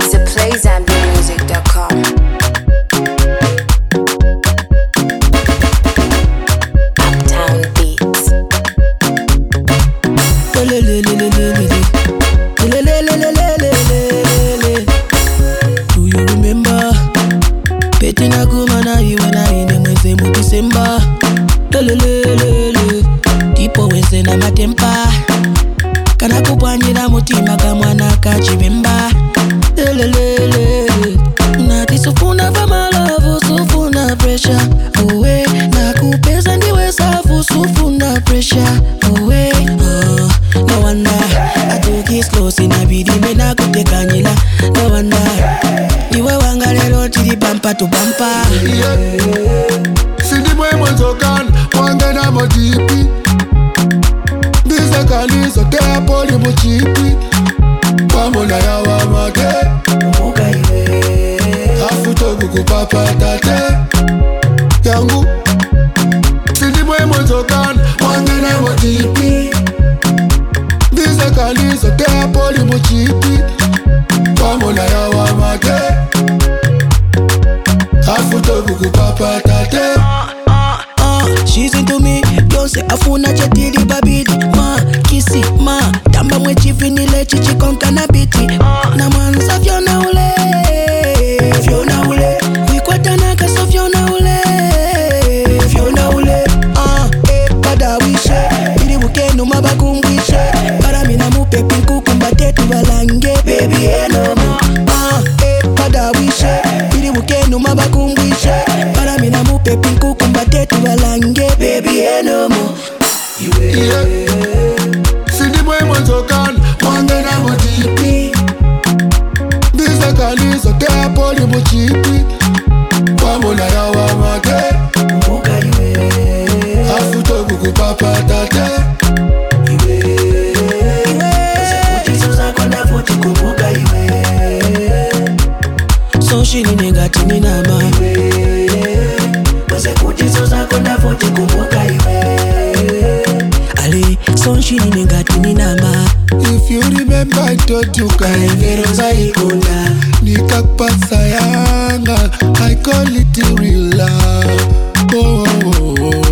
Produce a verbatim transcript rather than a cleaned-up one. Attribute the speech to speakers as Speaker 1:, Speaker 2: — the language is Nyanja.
Speaker 1: Visit play zambia music dot com. Uptown Beats.
Speaker 2: Do you remember? Peti na kumana iwe na ine mweze mu December. Tipo wenze na matempa. Kana kupwanyira mutima kamwana kachibemba. Nati sufuna vama love, sufuna pressure. Uwe, na kupeza ndiwe safu, sufuna pressure. Uwe, oh, no wonder I took it slow, sinabidi mena kutekanyila. No wonder iwe wangalero tiri bumper to bumper.
Speaker 3: Sindi mwe mwenzokan, wangena mojipi. Bize kanizo tepo li mochipi. Wamona ya wamake
Speaker 2: Umuga iwe
Speaker 3: afuto kukupapa tate yangu. Sindi mwe mwenzokan, wangena mojipi. Bize kanizo tepo li mochipi. Wamona ya wamake afuto kukupapa tate.
Speaker 2: She's into me, Beyonce afuna chetiri babidi. Ma, kisi, ma, tamba mwe chivinile chichi konka na biti. Na manza Fiona ule, Fiona ule. Wikwata na kaso Fiona ule, Fiona ule. Ah, eh, pada wishe, biri wukenu mabakumbwishe. Para mina mupe pinku kumbate tuvalange, baby eno mo. Ah, eh, pada wishe, biri wukenu mabakumbwishe. Para mina mupe pinku kumbate tuvalange, baby eno mo.
Speaker 3: Yeah. Sindi mwe mwenzokan, wangena mojipi. Bize kanizo tepo li mochipi. Wamona ya wamake
Speaker 2: Umuga iwe
Speaker 3: afuto kukupapa tate.
Speaker 2: Iwe Ose kuti suza konda futi kumbuka iwe So shini negati ni nama Iwe Ose kuti suza konda futi kumbuka iwe Ali So shini negati ni nama
Speaker 3: If you remember I told you
Speaker 2: Kaengero za ikonda
Speaker 3: nikakupasa yanga, I call it real love. Oh, oh, oh, oh.